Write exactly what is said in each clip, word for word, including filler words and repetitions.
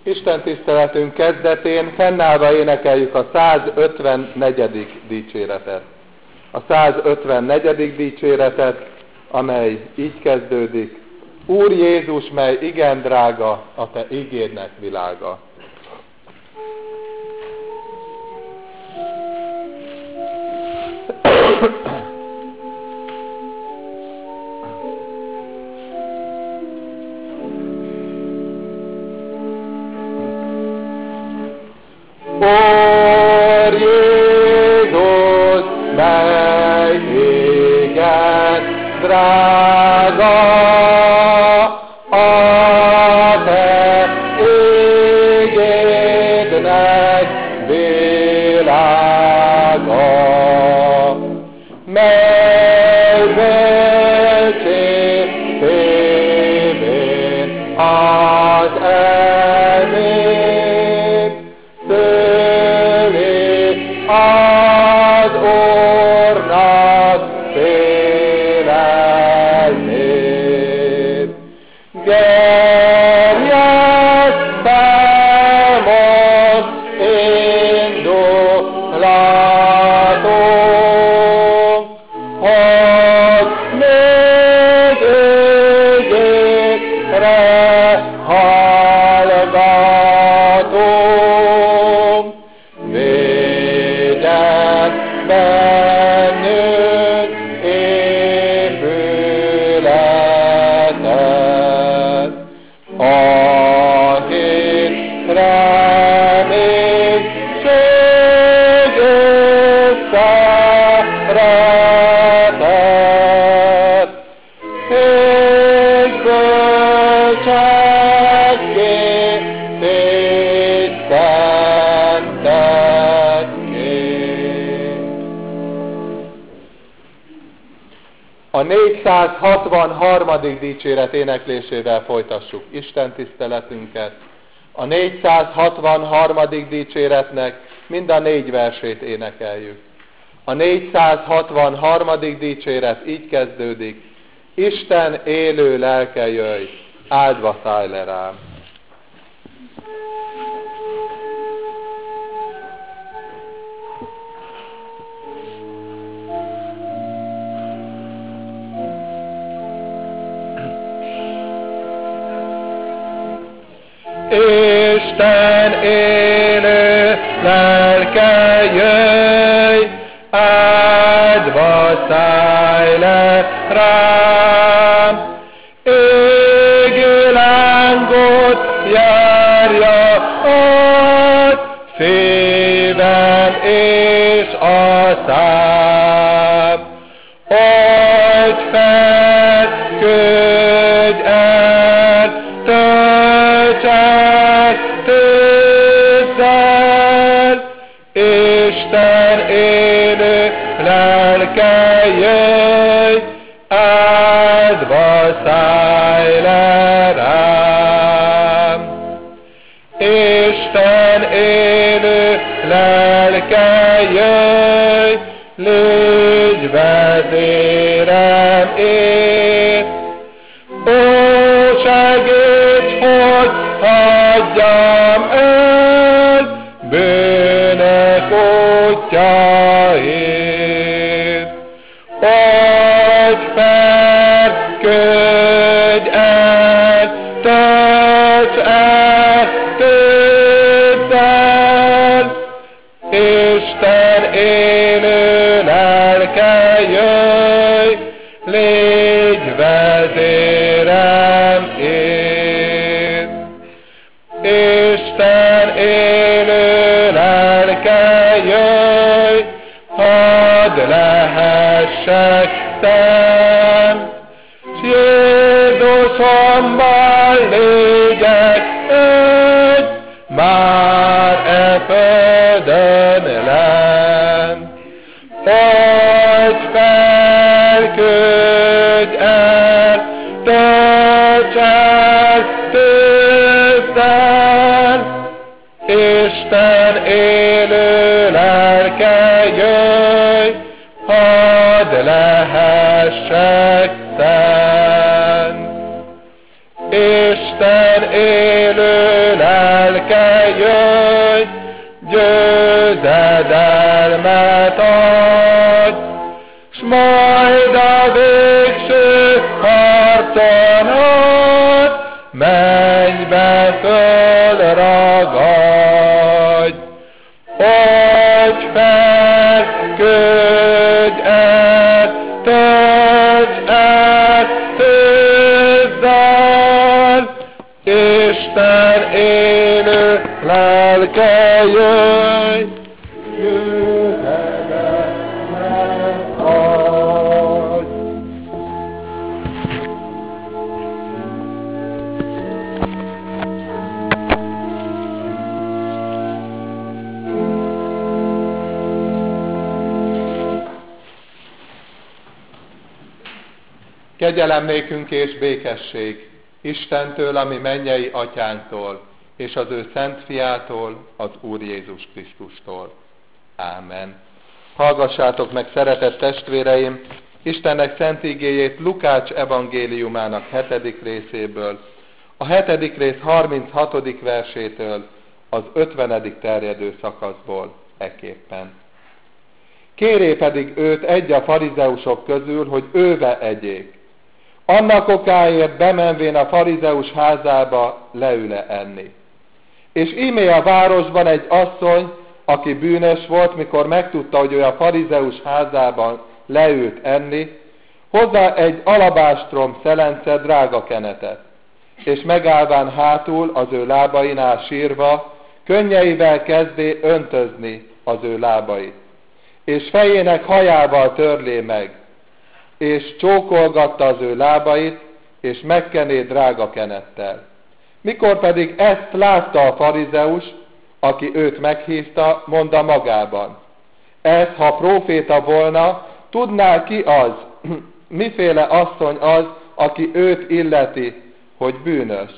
Isten tiszteletünk kezdetén fennállva énekeljük a százötvennegyedik dicséretet. A százötvennegyedik dicséretet, amely így kezdődik: Úr Jézus, mely igen drága, a te ígédnek világa. Úr Jézus, mely igen drága, a te ígédnek világa, mely bölcsésségén az elmét szüli az Úrnak félelmét. Gerjed számos indulatunk, hogy még ígéretre hallgatunk. Védjen bennünk épületet, a hit reménység és szeretet, és bölcsesség és szentettség. A négyszázhatvanharmadik dicséret éneklésével folytassuk Isten tiszteletünket. A négyszázhatvanharmadik dicséretnek mind a négy versét énekeljük. A négyszázhatvanharmadik dicséret így kezdődik: Isten élő lelke, jöjj, áldva szállj le rám. Isten élő lelke, jöjj, áldva szállj le rám. Égő lángot járja át szívem és a szám. Old fel, ködj el, tölts el tűzzel, Isten élő lelke, jöjj, áldva szállj le rám. Isten élő lelke, jöjj, légy vezérem én. Ó, segíts, hogy hagyjam el bűnök útjait. Oldj fel, ködj el, tölts el tűzzel, Isten élő lelke, jöjj, légy vezérem én. Isten élő lelke, jöjj, hadd lehessek szent, s Jézusommal légyek egy, már e földön lent. Oldj fel, ködj el, tölts el tűzzel, Isten élő lelke, jöjj, hadd lehessek szent. Isten élő lelke, győzedelmet adj, s majd a végső harcon át mennybe fölragadj. Hogy feküdj el, töltsd el tőzzel, Isten élő lelke jöjj, győzedelmet adj. Kegyelem nékünk és békesség Istentől, ami mennyei atyánktól, és az ő szent fiától, az Úr Jézus Krisztustól. Ámen. Hallgassátok meg, szeretett testvéreim, Istennek szent igéjét Lukács evangéliumának hetedik részéből, a hetedik rész harminchatodik versétől az ötvenedik terjedő szakaszból eképpen. Kéré pedig őt egy a farizeusok közül, hogy őve egyék. Annak okáért bemenvén a farizeus házába leül-e enni. És íme a városban egy asszony, aki bűnös volt, mikor megtudta, hogy ő a farizeus házában leült enni, hozzá egy alabástrom szelence drága kenetet, és megállván hátul az ő lábainál sírva, könnyeivel kezdé öntözni az ő lábait, és fejének hajával törlé meg, és csókolgatta az ő lábait, és megkené drága kenettel. Mikor pedig ezt látta a farizeus, aki őt meghívta, mondta magában: ez, ha próféta volna, tudná ki az, miféle asszony az, aki őt illeti, hogy bűnös.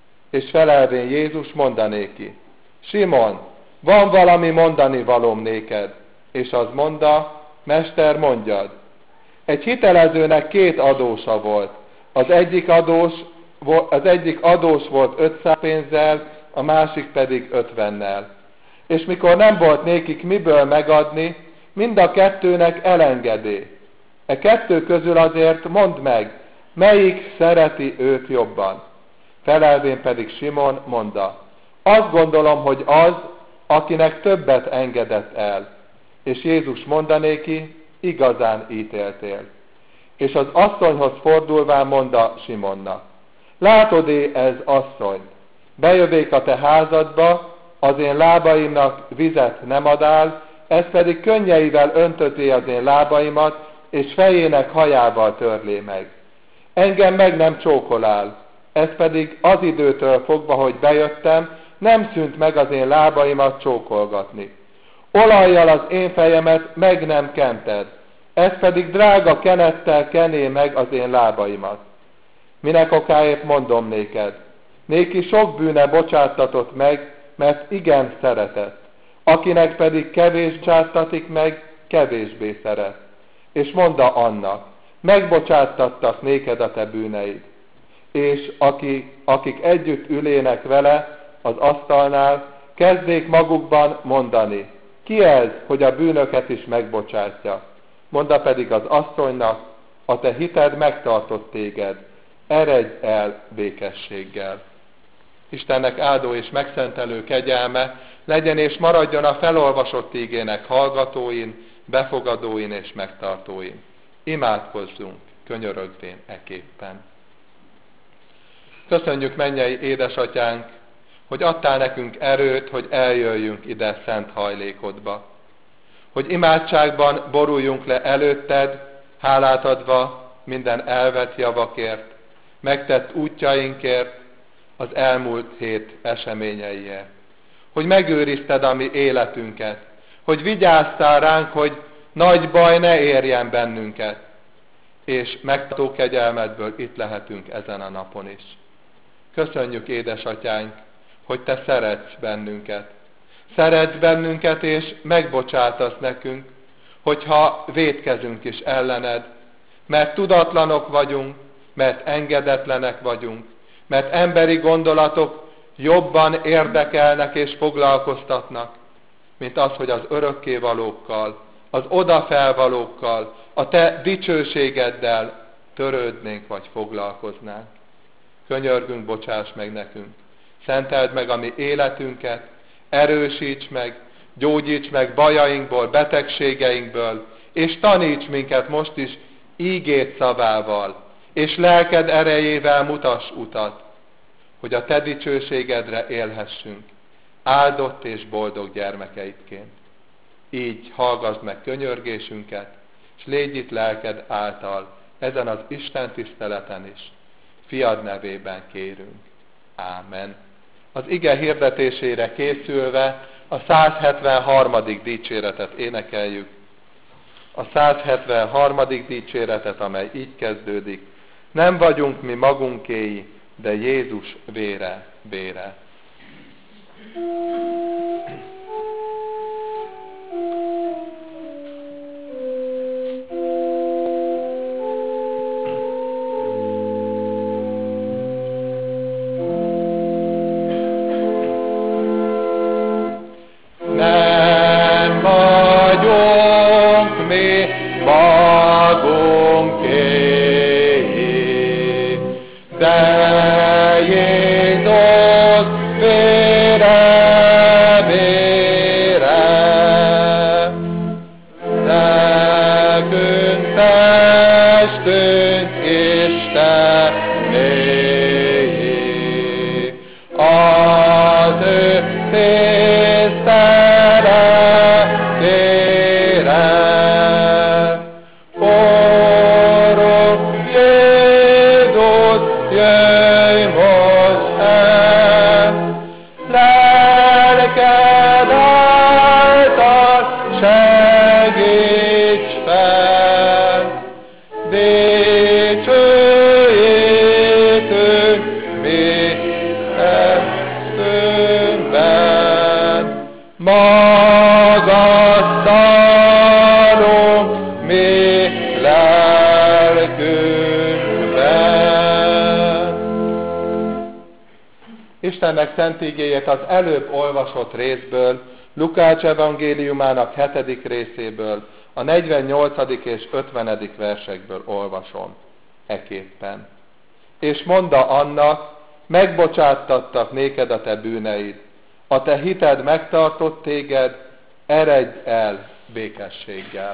És felelvén Jézus mondanéki: Simon, van valami mondani valóm néked. És az mondta: Mester, mondjad. Egy hitelezőnek két adósa volt. Az egyik adós, az egyik adós volt ötszáz pénzzel, a másik pedig ötvennel. És mikor nem volt nékik miből megadni, mind a kettőnek elengedé. E kettő közül azért mondd meg, melyik szereti őt jobban. Felelvén pedig Simon mondta: azt gondolom, hogy az, akinek többet engedett el. És Jézus mondanéki: igazán ítéltél. És az asszonyhoz fordulván mondta Simonnak: látod-é ez asszonyt? Bejövék a te házadba, az én lábaimnak vizet nem adál, ez pedig könnyeivel öntöté az én lábaimat, és fejének hajával törlé meg. Engem meg nem csókolál, ez pedig az időtől fogva, hogy bejöttem, nem szűnt meg az én lábaimat csókolgatni. Olajjal az én fejemet meg nem kented, ez pedig drága kenettel kené meg az én lábaimat. Minek okáért mondom néked, néki sok bűne bocsáttatott meg, mert igen szeretett, akinek pedig kevés bocsáttatik meg, kevésbé szeret. És mondta annak: megbocsáttattak néked a te bűneid. És aki, akik együtt ülének vele az asztalnál, kezdék magukban mondani: ki ez, hogy a bűnöket is megbocsátja? Mondta pedig az asszonynak: a te hited megtartott téged, eredj el békességgel. Istennek áldó és megszentelő kegyelme legyen és maradjon a felolvasott ígének hallgatóin, befogadóin és megtartóin. Imádkozzunk, könyörögvén eképpen. Köszönjük, mennyei édesatyánk, hogy adtál nekünk erőt, hogy eljöjjünk ide szent hajlékodba. Hogy imádságban boruljunk le előtted, hálát adva minden elvett javakért, megtett útjainkért, az elmúlt hét eseményeiért. Hogy megőrizted a mi életünket, hogy vigyáztál ránk, hogy nagy baj ne érjen bennünket, és megtartó kegyelmedből itt lehetünk ezen a napon is. Köszönjük, édesatyánk, hogy te szeretsz bennünket. Szeretsz bennünket, és megbocsátasz nekünk, hogyha vétkezünk is ellened, mert tudatlanok vagyunk, mert engedetlenek vagyunk, mert emberi gondolatok jobban érdekelnek és foglalkoztatnak, mint az, hogy az örökkévalókkal, az odafelvalókkal, a te dicsőségeddel törődnénk vagy foglalkoznánk. Könyörgünk, bocsáss meg nekünk. Szenteld meg a mi életünket, erősíts meg, gyógyíts meg bajainkból, betegségeinkből, és taníts minket most is ígét szavával, és lelked erejével mutass utat, hogy a te dicsőségedre élhessünk, áldott és boldog gyermekeidként. Így hallgassd meg könyörgésünket, és légy itt lelked által, ezen az Isten tiszteleten is. Fiad nevében kérünk. Ámen. Az ige hirdetésére készülve a százhetvenharmadik dicséretet énekeljük. A százhetvenharmadik dicséretet, amely így kezdődik. Nem vagyunk mi magunkéi, de Jézus vére, vére. Nem vagyunk mi magunkéi, de Jézus vére, vére, nekünk testünk Istennéi, az ő tiszteletére. Forró Jézus, jöjj most el, lelked által segíts fel, dicsőítünk mi testünkben, magasztalunk mi lelkünkben. Istennek szent igéjét az előbb olvasott részből, Lukács evangéliumának hetedik részéből, a negyvennyolcadik és ötvenedik versekből olvasom eképpen. És mondta annak, megbocsáttattak néked a te bűneid, a te hited megtartott téged, eredj el békességgel.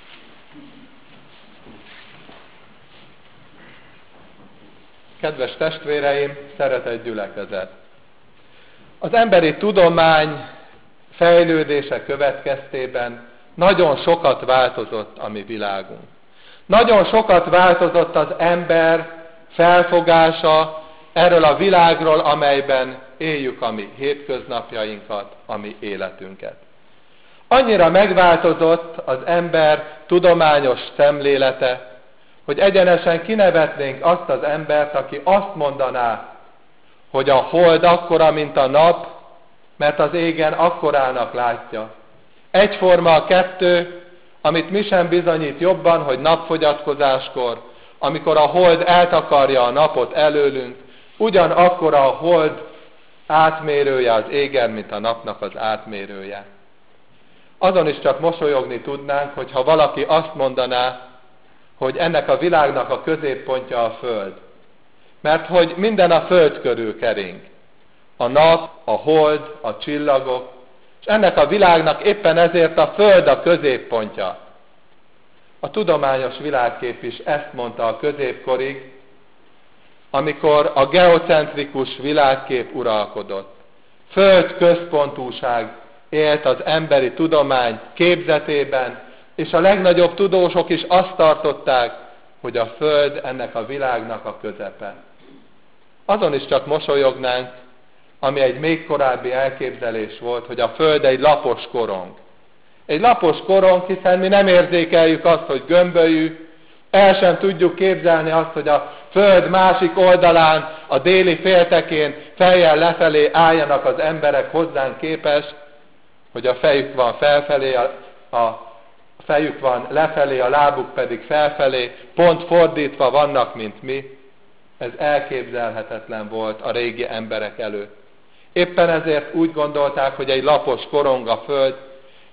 Kedves testvéreim, szeretett gyülekezet! Az emberi tudomány fejlődése következtében nagyon sokat változott a mi világunk. Nagyon sokat változott az ember felfogása erről a világról, amelyben éljük a mi hétköznapjainkat, a mi életünket. Annyira megváltozott az ember tudományos szemlélete, hogy egyenesen kinevetnénk azt az embert, aki azt mondaná, hogy a hold akkora, mint a nap, mert az égen akkorának látja. Egyforma a kettő, amit mi sem bizonyít jobban, hogy napfogyatkozáskor, amikor a hold eltakarja a napot előlünk, ugyanakkora a hold átmérője az égen, mint a napnak az átmérője. Azon is csak mosolyogni tudnánk, hogyha valaki azt mondaná, hogy ennek a világnak a középpontja a Föld. Mert hogy minden a Föld körül kering. A nap, a hold, a csillagok, és ennek a világnak éppen ezért a Föld a középpontja. A tudományos világkép is ezt mondta a középkorig, amikor a geocentrikus világkép uralkodott. Föld központúság élt az emberi tudomány képzetében, és a legnagyobb tudósok is azt tartották, hogy a Föld ennek a világnak a közepe. Azon is csak mosolyognánk, ami egy még korábbi elképzelés volt, hogy a Föld egy lapos korong. Egy lapos korong, hiszen mi nem érzékeljük azt, hogy gömbölyű, el sem tudjuk képzelni azt, hogy a Föld másik oldalán, a déli féltekén fejjel lefelé álljanak az emberek hozzánk képest, hogy a fejük van felfelé, a, a fejük van lefelé, a lábuk pedig felfelé, pont fordítva vannak, mint mi. Ez elképzelhetetlen volt a régi emberek előtt. Éppen ezért úgy gondolták, hogy egy lapos korong a Föld,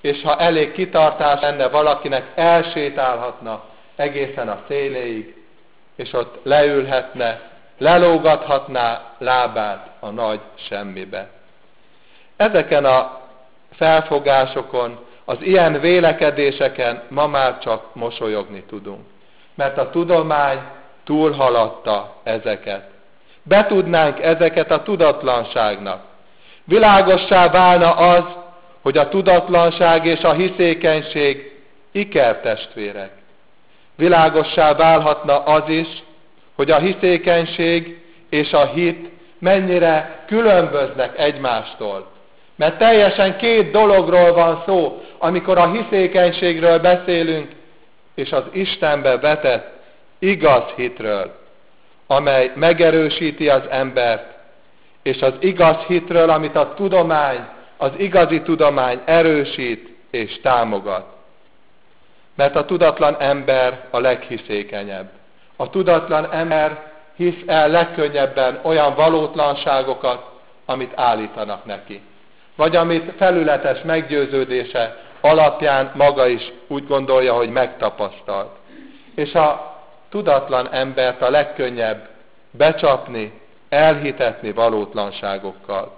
és ha elég kitartás lenne valakinek, elsétálhatna egészen a széléig, és ott leülhetne, lelógathatná lábát a nagy semmibe. Ezeken a felfogásokon, az ilyen vélekedéseken ma már csak mosolyogni tudunk. Mert a tudomány túlhaladta ezeket. Betudnánk ezeket a tudatlanságnak. Világossá válna az, hogy a tudatlanság és a hiszékenység ikertestvérek. Világossá válhatna az is, hogy a hiszékenység és a hit mennyire különböznek egymástól. Mert teljesen két dologról van szó, amikor a hiszékenységről beszélünk, és az Istenbe vetett igaz hitről, amely megerősíti az embert, és az igaz hitről, amit a tudomány, az igazi tudomány erősít és támogat. Mert a tudatlan ember a leghiszékenyebb. A tudatlan ember hisz el legkönnyebben olyan valótlanságokat, amit állítanak neki. Vagy amit felületes meggyőződése alapján maga is úgy gondolja, hogy megtapasztalt. És a tudatlan embert a legkönnyebb becsapni, elhitetni valótlanságokkal.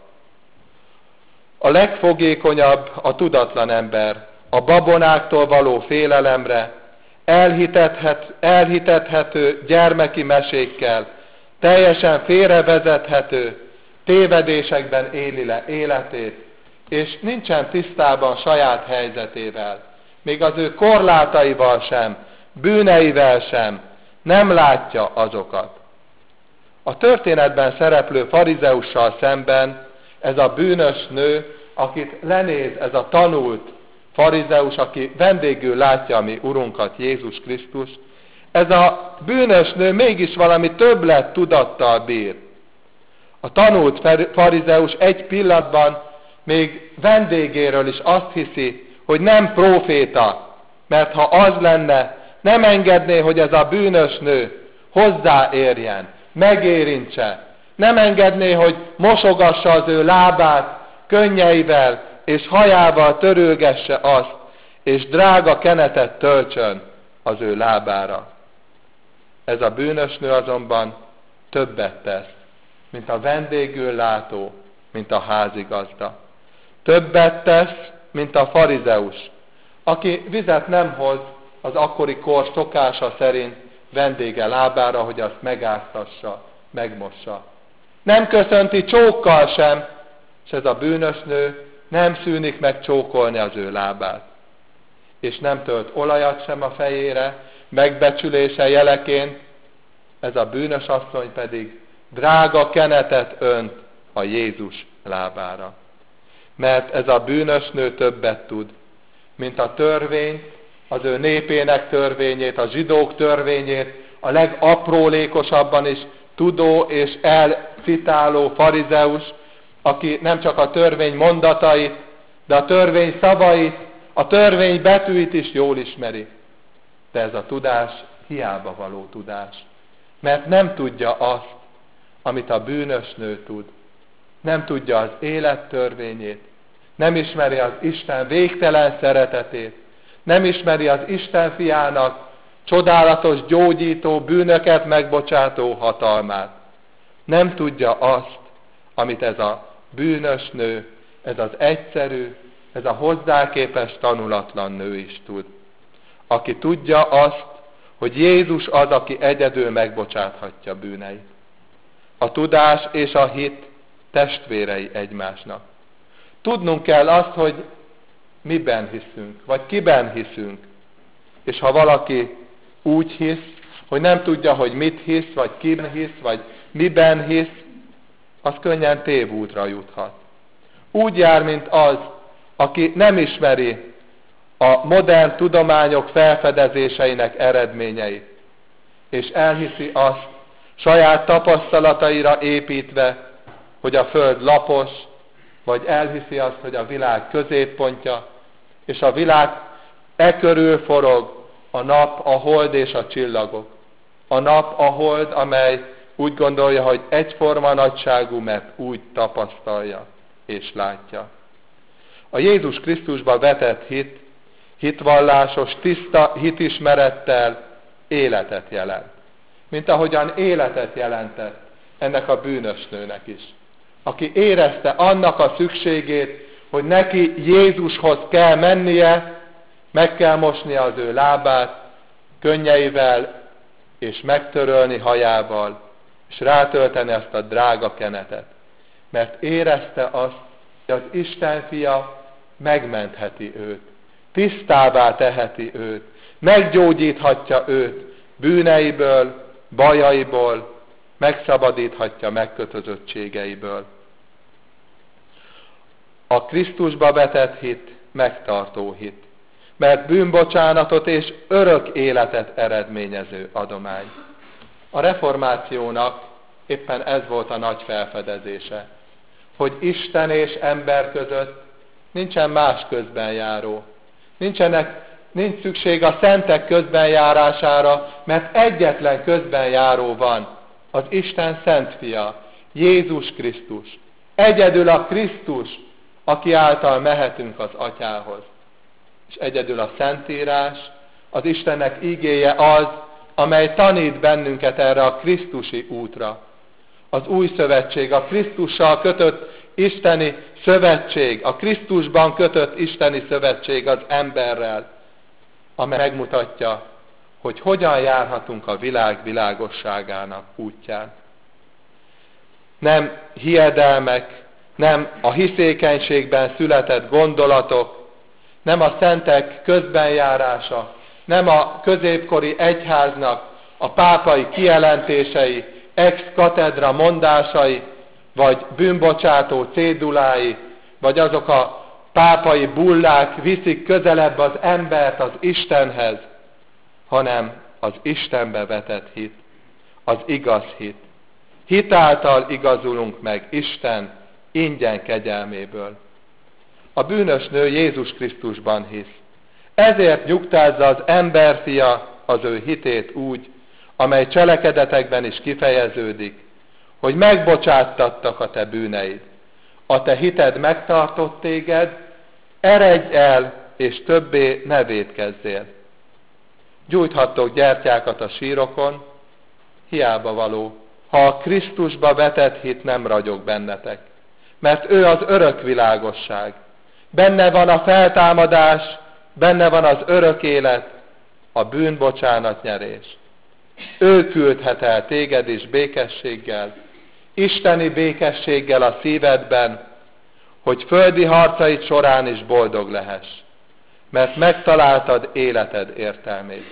A legfogékonyabb a tudatlan ember a babonáktól való félelemre, elhitethet, elhitethető gyermeki mesékkel, teljesen félrevezethető tévedésekben éli le életét, és nincsen tisztában saját helyzetével, még az ő korlátaival sem, bűneivel sem, nem látja azokat. A történetben szereplő farizeussal szemben ez a bűnös nő, akit lenéz ez a tanult farizeus, aki vendégül látja a mi Urunkat, Jézus Krisztus, ez a bűnös nő mégis valami többlet tudattal bír. A tanult farizeus egy pillanatban még vendégéről is azt hiszi, hogy nem próféta, mert ha az lenne, nem engedné, hogy ez a bűnös nő hozzáérjen, megérintse, nem engedné, hogy mosogassa az ő lábát könnyeivel és hajával törölgesse azt, és drága kenetet töltsön az ő lábára. Ez a bűnös nő azonban többet tesz, mint a vendégül látó, mint a házigazda. Többet tesz, mint a farizeus, aki vizet nem hoz az akkori kor szokása szerint vendége lábára, hogy azt megáztassa, megmossa. Nem köszönti csókkal sem, és ez a bűnös nő nem szűnik meg csókolni az ő lábát. És nem tölt olajat sem a fejére, megbecsülése jeleként, ez a bűnös asszony pedig drága kenetet önt a Jézus lábára. Mert ez a bűnös nő többet tud, mint a törvényt, az ő népének törvényét, a zsidók törvényét, a legaprólékosabban is tudó és elcitáló farizeus, aki nem csak a törvény mondatait, de a törvény szavait, a törvény betűit is jól ismeri. De ez a tudás hiába való tudás. Mert nem tudja azt, amit a bűnös nő tud. Nem tudja az élet törvényét, nem ismeri az Isten végtelen szeretetét, nem ismeri az Isten fiának csodálatos, gyógyító, bűnöket megbocsátó hatalmát. Nem tudja azt, amit ez a bűnös nő, ez az egyszerű, ez a hozzá képest tanulatlan nő is tud. Aki tudja azt, hogy Jézus az, aki egyedül megbocsáthatja bűneit. A tudás és a hit testvérei egymásnak. Tudnunk kell azt, hogy miben hiszünk, vagy kiben hiszünk. És ha valaki úgy hisz, hogy nem tudja, hogy mit hisz, vagy kiben hisz, vagy miben hisz, az könnyen tévútra juthat. Úgy jár, mint az, aki nem ismeri a modern tudományok felfedezéseinek eredményeit, és elhiszi azt, saját tapasztalataira építve, hogy a Föld lapos, vagy elhiszi azt, hogy a világ középpontja, és a világ e körül forog a nap, a hold és a csillagok. A nap, a hold, amely úgy gondolja, hogy egyforma nagyságú, mert úgy tapasztalja és látja. A Jézus Krisztusba vetett hit, hitvallásos, tiszta hitismerettel életet jelent. Mint ahogyan életet jelentett ennek a bűnös nőnek is. Aki érezte annak a szükségét, hogy neki Jézushoz kell mennie, meg kell mosnia az ő lábát könnyeivel, és megtörölni hajával, és rátölteni ezt a drága kenetet. Mert érezte azt, hogy az Isten fia megmentheti őt, tisztává teheti őt, meggyógyíthatja őt bűneiből, bajaiból, megszabadíthatja megkötözöttségeiből. A Krisztusba vetett hit megtartó hit, mert bűnbocsánatot és örök életet eredményező adomány. A reformációnak éppen ez volt a nagy felfedezése, hogy Isten és ember között nincsen más közbenjáró. Nincsenek, nincs szükség a szentek közbenjárására, mert egyetlen közbenjáró van, az Isten szent fia, Jézus Krisztus. Egyedül a Krisztus, aki által mehetünk az Atyához. És egyedül a Szentírás, az Istennek ígéje az, amely tanít bennünket erre a Krisztusi útra. Az új szövetség, a Krisztussal kötött isteni szövetség, a Krisztusban kötött isteni szövetség az emberrel, amely megmutatja, hogy hogyan járhatunk a világ világosságának útján. Nem hiedelmek, nem a hiszékenységben született gondolatok, nem a szentek közbenjárása, nem a középkori egyháznak a pápai kijelentései, ex cathedra mondásai, vagy bűnbocsátó cédulái, vagy azok a pápai bullák viszik közelebb az embert az Istenhez, hanem az Istenbe vetett hit, az igaz hit. Hit által igazulunk meg Isten ingyen kegyelméből. A bűnös nő Jézus Krisztusban hisz. Ezért nyugtázza az emberfia az ő hitét úgy, amely cselekedetekben is kifejeződik, hogy megbocsáttattak a te bűneid. A te hited megtartott téged, eredj el, és többé ne vétkezzél. Gyújthattok gyertyákat a sírokon, hiába való, ha a Krisztusba vetett hit nem ragyog bennetek. Mert ő az örök világosság. Benne van a feltámadás, benne van az örök élet, a bűnbocsánat nyerés. Ő küldhet el téged is békességgel, isteni békességgel a szívedben, hogy földi harcaid során is boldog lehess, mert megtaláltad életed értelmét.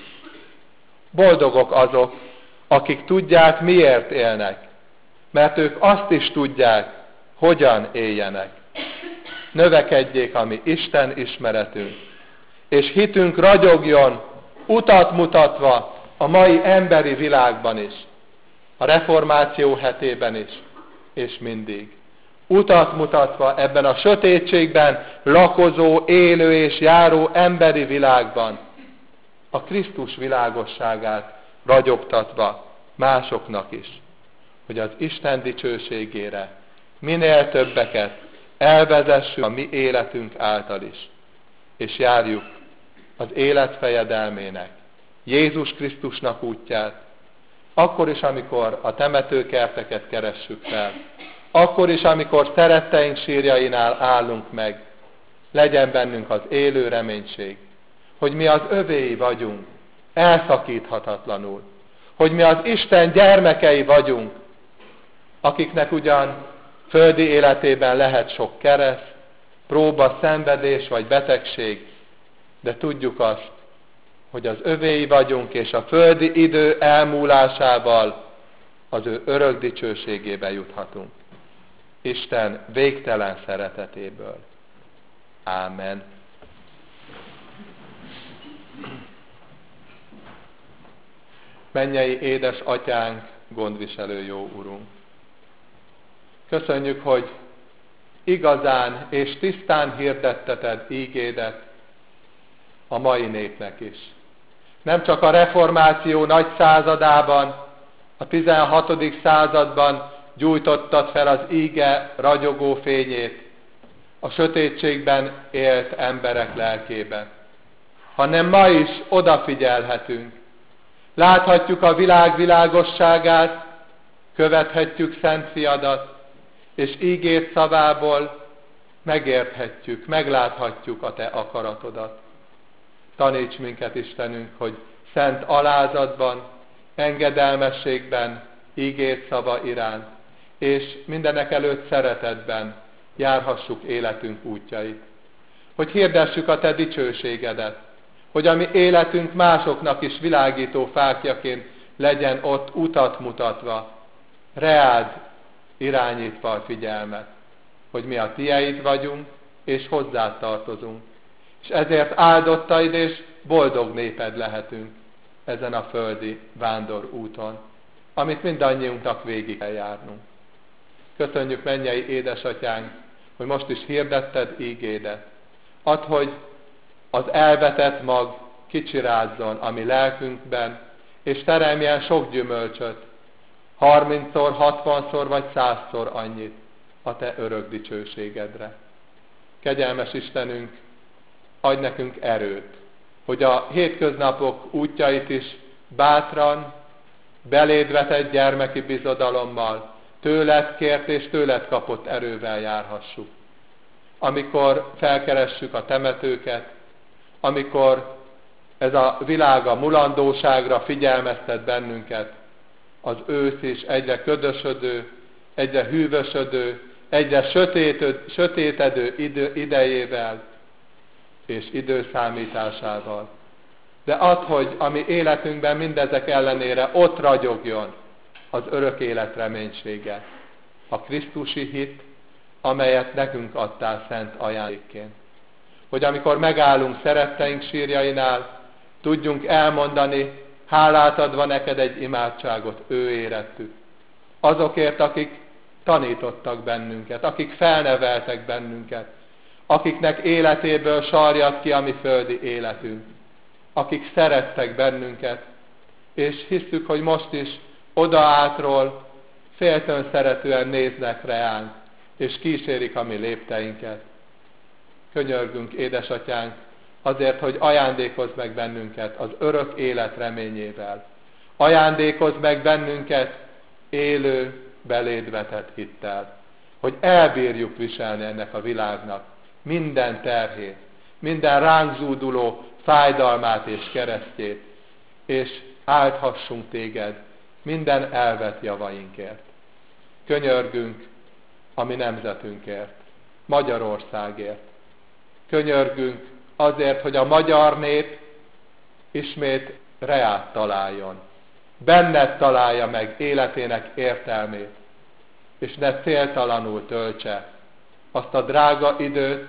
Boldogok azok, akik tudják, miért élnek, mert ők azt is tudják, hogyan éljenek. Növekedjék a mi Isten ismeretünk, és hitünk ragyogjon, utat mutatva a mai emberi világban is, a reformáció hetében is, és mindig. Utat mutatva ebben a sötétségben lakozó, élő és járó emberi világban, a Krisztus világosságát ragyogtatva másoknak is, hogy az Isten dicsőségére minél többeket elvezessük a mi életünk által is, és járjuk az élet fejedelmének, Jézus Krisztusnak útját, akkor is, amikor a temetőkerteket keressük fel, akkor is, amikor szeretteink sírjainál állunk meg, legyen bennünk az élő reménység, hogy mi az övéi vagyunk, elszakíthatatlanul, hogy mi az Isten gyermekei vagyunk, akiknek ugyan földi életében lehet sok kereszt, próba, szenvedés vagy betegség, de tudjuk azt, hogy az övéi vagyunk, és a földi idő elmúlásával az ő örök dicsőségébe juthatunk. Isten végtelen szeretetéből. Ámen. Mennyei édes atyánk, gondviselő jó Urunk! Köszönjük, hogy igazán és tisztán hirdetteted ígédet a mai népnek is. Nem csak a reformáció nagy századában, a tizenhatodik században gyújtottad fel az íge ragyogó fényét a sötétségben élt emberek lelkébe, hanem ma is odafigyelhetünk. Láthatjuk a világ világosságát, követhetjük Szent Fiadat, és ígért szavából megérthetjük, megláthatjuk a Te akaratodat. Taníts minket, Istenünk, hogy szent alázatban, engedelmességben, ígért szava iránt, és mindenek előtt szeretetben járhassuk életünk útjait. Hogy hirdessük a Te dicsőségedet, hogy a mi életünk másoknak is világító fákjaként legyen ott utat mutatva, reád irányítva a figyelmet, hogy mi a Tieid vagyunk, és hozzád tartozunk. És ezért áldottaid és boldog néped lehetünk ezen a földi vándor úton, amit mindannyiunknak végig kell járnunk. Köszönjük, mennyei édesatyánk, hogy most is hirdetted ígédet. Add, hogy az elvetett mag kicsirázzon a mi lelkünkben, és teremjen sok gyümölcsöt, harmincszor, hatvanszor vagy százszor annyit a Te örök dicsőségedre. Kegyelmes Istenünk, adj nekünk erőt, hogy a hétköznapok útjait is bátran, beléd vetett gyermeki bizodalommal, tőled kért és tőled kapott erővel járhassuk. Amikor felkeressük a temetőket, amikor ez a világ a mulandóságra figyelmeztet bennünket, az ősz is egyre ködösödő, egyre hűvösödő, egyre sötétedő idő, idejével és időszámításával. De add, hogy a mi életünkben mindezek ellenére ott ragyogjon az örök élet reménysége, a krisztusi hit, amelyet nekünk adtál szent ajándékként. Hogy amikor megállunk szeretteink sírjainál, tudjunk elmondani, hálát adva neked egy imádságot ő érettük. Azokért, akik tanítottak bennünket, akik felneveltek bennünket, akiknek életéből sarjad ki a mi földi életünk, akik szerettek bennünket, és hisszük, hogy most is odaátról féltőn szeretően néznek reánk, és kísérik a mi lépteinket. Könyörgünk, édesatyánk, azért, hogy ajándékozz meg bennünket az örök élet reményével. Ajándékozz meg bennünket élő, beléd vetett hittel, hogy elbírjuk viselni ennek a világnak minden terhét, minden ránk zúduló fájdalmát és keresztjét, és áldhassunk téged minden elvett javainkért. Könyörgünk a mi nemzetünkért, Magyarországért. Könyörgünk azért, hogy a magyar nép ismét reát találjon. Benned találja meg életének értelmét, és ne céltalanul töltse azt a drága időt,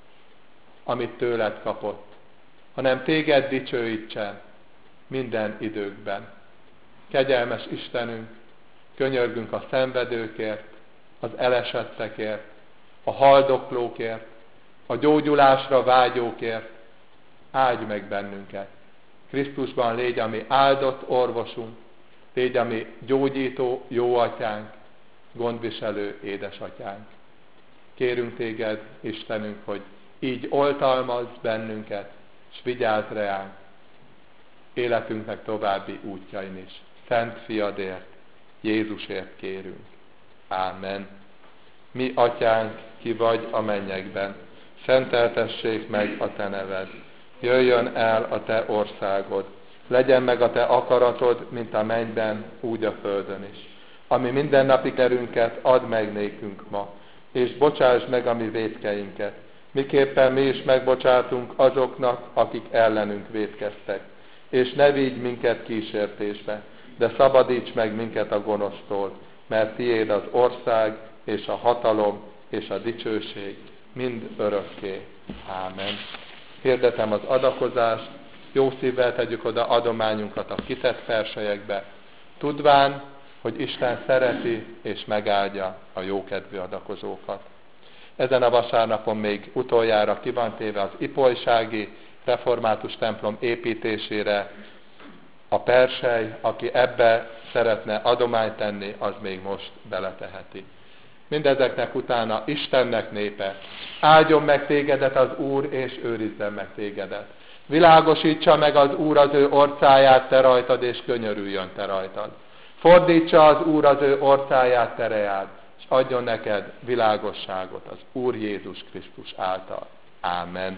amit tőled kapott, hanem téged dicsőítsen minden időkben. Kegyelmes Istenünk, könyörgünk a szenvedőkért, az elesettekért, a haldoklókért, a gyógyulásra vágyókért, áldj meg bennünket. Krisztusban légy a mi áldott orvosunk, légy a mi gyógyító jó atyánk, gondviselő édesatyánk. Kérünk téged, Istenünk, hogy így oltalmazz bennünket, s vigyázz reánk életünknek további útjain is. Szent Fiadért, Jézusért kérünk. Ámen. Mi, atyánk, ki vagy a mennyekben, szenteltessék meg a te neved. Jöjjön el a te országod, legyen meg a te akaratod, mint a mennyben, úgy a földön is. Ami mindennapi kerünket add meg nékünk ma, és bocsásd meg a mi vétkeinket, miképpen mi is megbocsátunk azoknak, akik ellenünk vétkeztek. És ne vigy minket kísértésbe, de szabadíts meg minket a gonosztól, mert tiéd az ország, és a hatalom, és a dicsőség mind örökké. Ámen. Hirdetem az adakozást, jó szívvel tegyük oda adományunkat a kitett perselyekbe, tudván, hogy Isten szereti és megáldja a jókedvű adakozókat. Ezen a vasárnapon még utoljára ki van téve az ipolysági református templom építésére a persely, aki ebbe szeretne adományt tenni, az még most beleteheti. Mindezeknek utána Istennek népe, áldjon meg tégedet az Úr, és őrizzen meg tégedet. Világosítsa meg az Úr az ő orcáját te rajtad, és könyörüljön te rajtad. Fordítsa az Úr az ő orcáját te reád, és adjon neked világosságot az Úr Jézus Krisztus által. Ámen.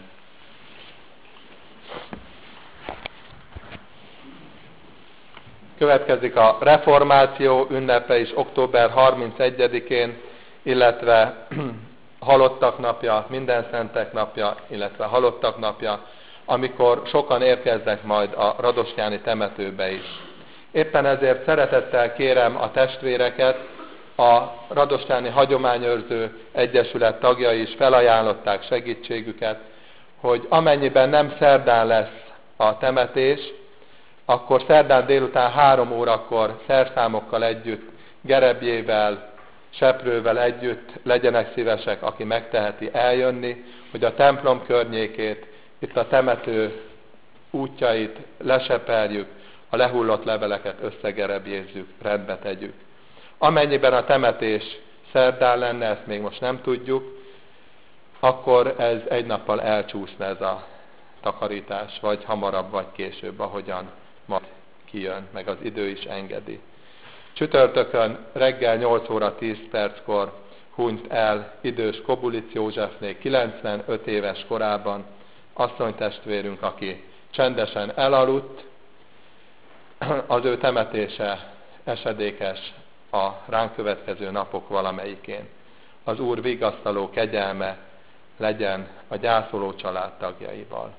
Következik a reformáció ünnepe is október harmincegyedikén, illetve halottak napja, minden szentek napja, illetve halottak napja, amikor sokan érkeznek majd a radostyáni temetőbe is. Éppen ezért szeretettel kérem a testvéreket, a radostyáni hagyományőrző egyesület tagjai is felajánlották segítségüket, hogy amennyiben nem szerdán lesz a temetés, akkor szerdán délután három órakor szerszámokkal együtt, gerebjével, seprővel együtt legyenek szívesek, aki megteheti eljönni, hogy a templom környékét, itt a temető útjait leseperjük, a lehullott leveleket összegerebjézzük, rendbe tegyük. Amennyiben a temetés szerdán lenne, ezt még most nem tudjuk, akkor ez egy nappal elcsúszna ez a takarítás, vagy hamarabb, vagy később, ahogyan majd kijön, meg az idő is engedi. Csütörtökön reggel nyolc óra tíz perckor hunyt el idős Kobulic Józsefné kilencvenöt éves korában, asszonytestvérünk, aki csendesen elaludt, az ő temetése esedékes a ránk következő napok valamelyikén. Az Úr vigasztaló kegyelme legyen a gyászoló családtagjaival.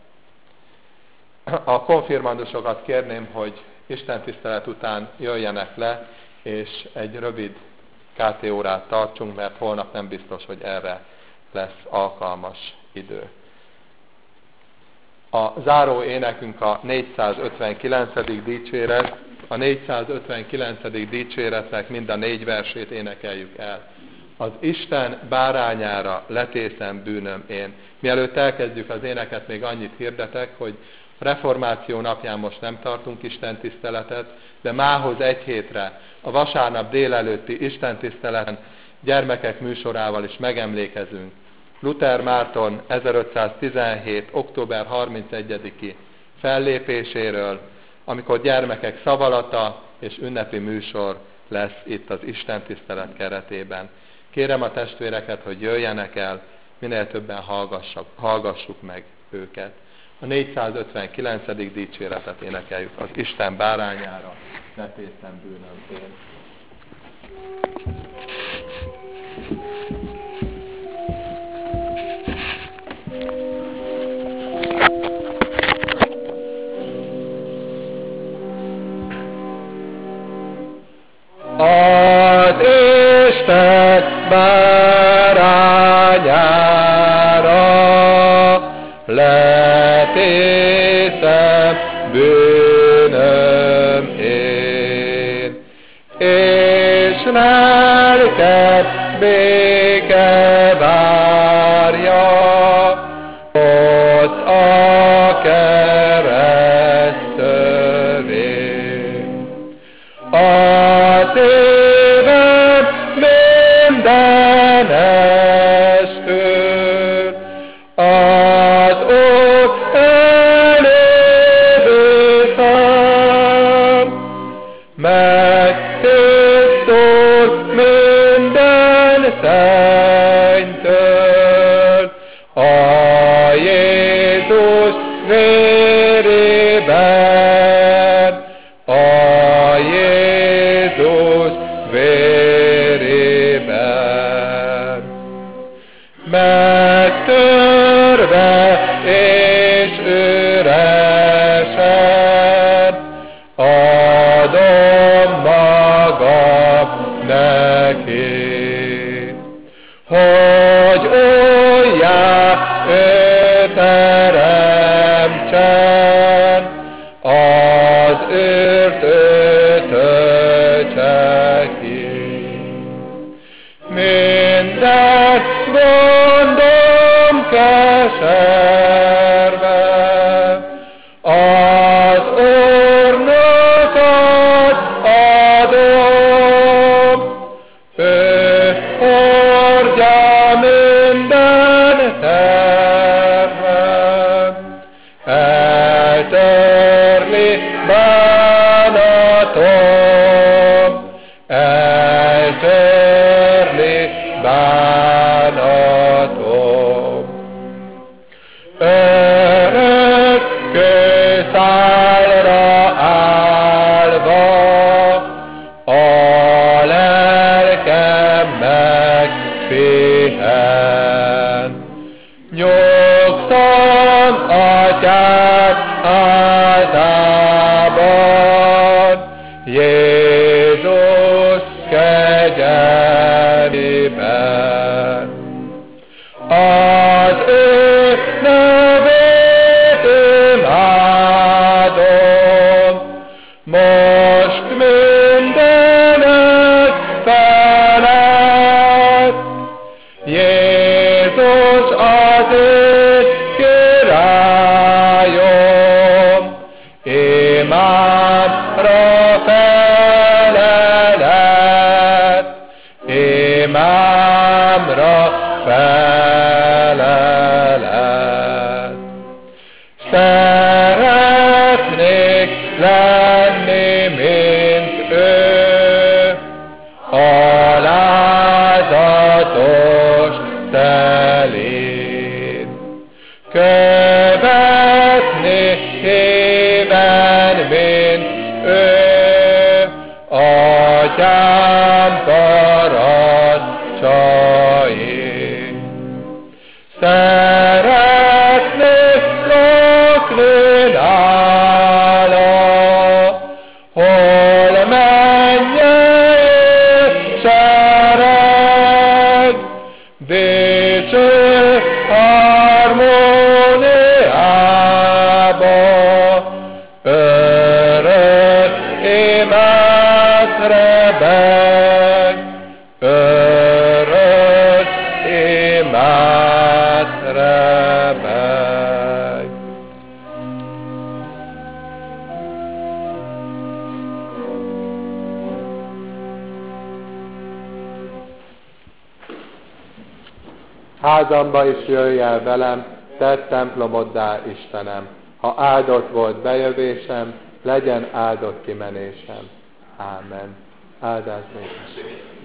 A konfirmandusokat kérném, hogy Isten tisztelet után jöjjenek le, és egy rövid ká té órát tartsunk, mert holnap nem biztos, hogy erre lesz alkalmas idő. A záró énekünk a négyszázötvenkilencedik dicséret. A négyszázötvenkilencedik dicséretnek mind a négy versét énekeljük el. Az Isten bárányára letészem bűnöm én. Mielőtt elkezdjük az éneket, még annyit hirdetek, hogy a reformáció napján most nem tartunk istentiszteletet, de mához egy hétre, a vasárnap délelőtti istentiszteleten gyermekek műsorával is megemlékezünk Luther Márton ezerötszáztizenhét. október harmincegyediki fellépéséről, amikor gyermekek szavalata és ünnepi műsor lesz itt az istentisztelet keretében. Kérem a testvéreket, hogy jöjjenek el, minél többen hallgassuk meg őket. A négyszázötvenkilencedik dicséretet énekeljük, az Isten bárányára letészem bűnöm én. Az Isten bárányára letészem bűnöm én, és lelket béke várja ott a keresztövén. Az éven mindenestől az ott elévő szám megtisztul minden szennytől a Jézus vérében, a Jézus vérében. Megtörve és üresen adom magam neki, hogy újjá ő teremtsen, az őrt ő töltse ki. Minden gondom keserve, az Úrnak adom, ő bánatom. Örök kőszálra állva a lelkem megpihen. Nyugszom Atyám házában, Jézus kegyelmében. Az ő nevét imádom, most mindenek felett. Jézus az én királyom, imámra felelet, imámra felelet. Szeretnék lenni, mint ő, alázatos, szelíd. Követni híven, mint ő, Atyám parancsait. Szeretnék lakni nála, hol mennyei sereg, dicső harmóniába, örök imát rebeg, örök imát rebeg. Házamba is jöjj el velem, tedd templomoddá Istenem. Ha áldott volt bejövésem, legyen áldott kimenésem. Ámen. Áldás néktek.